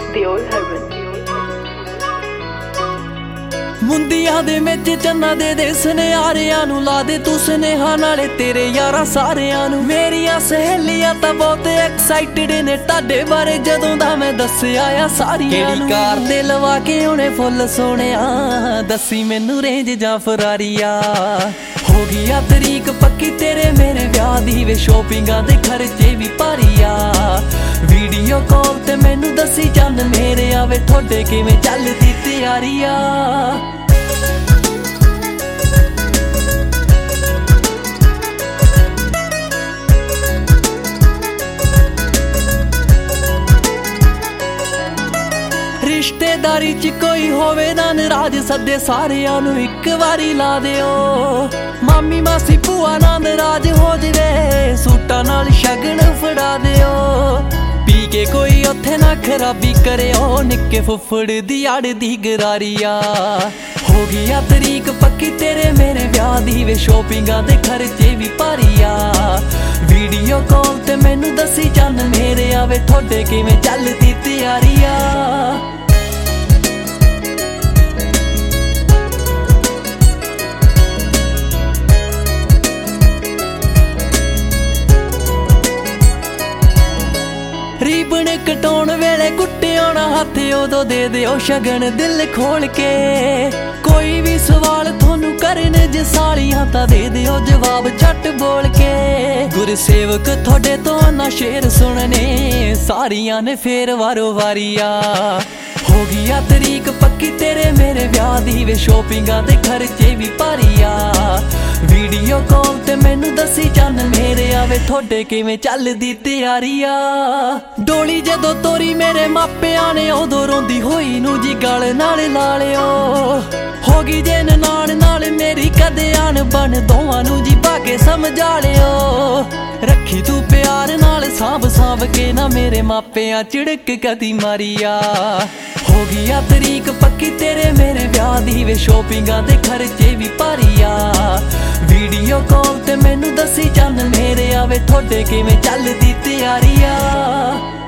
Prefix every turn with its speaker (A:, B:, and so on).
A: The Old Heaven।
B: ਮੁੰਦੀਆਂ ਦੇ ਵਿੱਚ ਚੰਨਾ ਦੇ ਸੁਨਿਆਰਿਆਂ ਨੂੰ ਲਾ ਦੇ ਤੂੰ ਸੁਨੇਹਾ ਨਾਲੇ ਤੇਰੇ ਯਾਰਾਂ ਸਾਰਿਆਂ ਨੂੰ। ਮੇਰੀਆਂ ਸਹੇਲੀਆਂ ਤਾਂ ਬਹੁਤ ਐਕਸਾਈਟਡ ਨੇ ਤੁਹਾਡੇ ਬਾਰੇ ਜਦੋਂ ਦਾ ਮੈਂ ਦੱਸਿਆ ਆ ਸਾਰੀਆਂ ਨੂੰ। ਕਿਹੜੀ ਕਾਰ ਤੇ ਲਵਾ ਕੇ ਉਹਨੇ ਫੁੱਲ ਸੋਹਣਿਆ ਦੱਸੀ ਮੈਨੂੰ ਰੇਂਜ ਜਾਂ ਫਰਾਰੀਆ। ਹੋ ਗਈ ਆ ਤਰੀਕ ਪੱਕੀ ਤੇਰੇ ਮੇਰੇ ਵਿਆਹ ਦੀ ਵੇ ਸ਼ੋਪਿੰਗਾਂ ਦੇ ਖਰਚੇ ਵੀ ਭਾਰੀ ਆ। ਵੀਡੀਓ ਕਾਲ ਤੇ ਮੈਨੂੰ ਦੱਸੀ ਚੰਨ ਮੇਰੇ ਆਵੇ ਤੁਹਾਡੇ ਕਿਵੇਂ ਚੱਲਦੀ ਤਿਆਰੀ ਆ। ਰਿਸ਼ਤੇਦਾਰੀ ਚ ਕੋਈ ਹੋਵੇ ਨਾ ਨਾਰਾਜ਼ ਸੱਦੇ ਸਾਰਿਆਂ ਨੂੰ ਇੱਕ ਵਾਰੀ ਲਾ ਦਿਓ। ਮਾਮੀ ਮਾਸੀ ਭੂਆ ਨਾਲ ਨਾਰਾਜ਼ ਹੋ ਜਵੇ ਸੂਟਾਂ ਨਾਲ ਸ਼ਗਨ ਫੜਾ ਦਿਓ। ਪੀ ਕੇ ਕੋਈ ਉੱਥੇ ਨਾ ਖਰਾਬੀ ਕਰਿਓ ਨਿੱਕੇ ਫੁੱਫੜ ਦੀ ਆੜ ਦੀ ਗਰਾਰੀ ਆ। ਹੋ ਗਈ ਆ ਤਰੀਕ ਪੱਕੀ ਤੇਰੇ ਮੇਰੇ ਵਿਆਹ ਦੀ ਵੇ ਸ਼ੋਪਿੰਗਾਂ ਦੇ ਖਰਚੇ ਵੀ ਭਾਰੀ ਆ। ਵੀਡੀਓ ਕਾਲ ਤੇ ਮੈਨੂੰ ਦੱਸੀ ਚੰਨ ਮੇਰੇ ਆਵੇ ਤੁਹਾਡੇ ਕਿਵੇਂ ਚੱਲਦੀ ਤਿਆਰੀ ਆ। ਰੀਬਨ ਕਟਾਉਣ ਵੇਲੇ ਕੁੱਟਿਆ ਨਾ ਹੱਥ ਉਦੋਂ ਦੇ ਦਿਓ ਸ਼ਗਨ ਦਿਲ ਖੋਲ ਕੇ। ਕੋਈ ਵੀ ਸਵਾਲ ਤੁਹਾਨੂੰ ਕਰਨ ਜੇ ਸਾਲੀਆਂ ਤਾਂ ਦੇ ਦਿਓ ਜਵਾਬ ਝੱਟ ਬੋਲ ਕੇ। ਗੁਰਸੇਵਕ ਤੁਹਾਡੇ ਤੋਂ ਨਾ ਸ਼ੇਰ ਸੁਣਨੇ ਸਾਰੀਆਂ ਨੇ ਫੇਰ ਵਾਰੋ ਵਾਰੀ ਆ। ਹੋ ਗਈ ਆ ਤਰੀਕ ਪੱਕੀ ਤੇਰੇ ਮੇਰੇ ਵਿਆਹ ਦੀ ਵੇ ਸ਼ੋਪਿੰਗਾਂ ਦੇ ਖਰਚੇ ਵੀ ਭਾਰੀ ਆ। ਵੀਡੀਓ ਕਾਲ ਤੇ ਮੈਨੂੰ ਦੱਸੀ ਚੰਨ ਮੇਰੇ ਆਵੇ ਤੁਹਾਡੇ ਕਿਵੇਂ ਚੱਲਦੀ ਤਿਆਰੀ ਆ। ਡੋਲੀ ਜਦੋਂ ਤੋਰੀ ਮੇਰੇ ਮਾਪਿਆਂ ਨੇ ਉਦੋਂ ਰੋਂਦੀ ਹੋਈ ਨੂੰ ਜੀ ਗਲ ਨਾਲ ਲਾ ਲਿਓ। ਹੋ ਗਈ ਜੇ ਨਨਾਣ ਨਾਲ ਮੇਰੀ ਕਦੇ ਆਣ ਬਣ ਦੋਵਾਂ ਨੂੰ ਜੀ ਪਾ ਕੇ ਸਮਝਾ ਲਿਓ। ਰੱਖੀ ਤੂੰ ਪਿਆਰ ਨਾਲ ਸਾਂਭ ਕੇ ਨਾ ਮੇਰੇ ਮਾਪਿਆਂ ਝਿੜਕ ਕਦੀ ਮਾਰੀ ਆ। ਹੋ ਗਈ ਆ ਤਰੀਕ ਪੱਕੀ ਤੇਰੇ ਮੇਰੇ ਵਿਆਹ ਦੀ ਵੇ ਸ਼ੋਪਿੰਗਾਂ ਦੇ ਖਰਚੇ ਵੀ ਭਾਰੀ ਆ। ਵੀਡੀਓ ਕਾਲ ਤੇ ਮੈਨੂੰ ਦੱਸੀ ਚੰਨ ਮੇਰੇ ਆਵੇ ਤੁਹਾਡੇ ਕਿਵੇਂ ਚੱਲਦੀ ਤਿਆਰੀ ਆ।